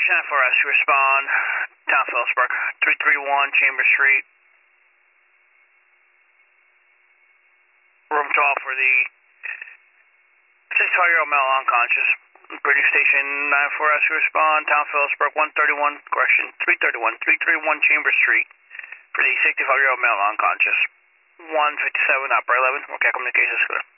Station 4S, respond. Town Phillipsburg, 331 Chambers Street. Room 12 for the 65-year-old male unconscious. Bridging Station 94S, respond. Town Phillipsburg, 131, correction, 331 Chambers Street for the 65-year-old male unconscious. 157, operator 11. Okay, communications clear.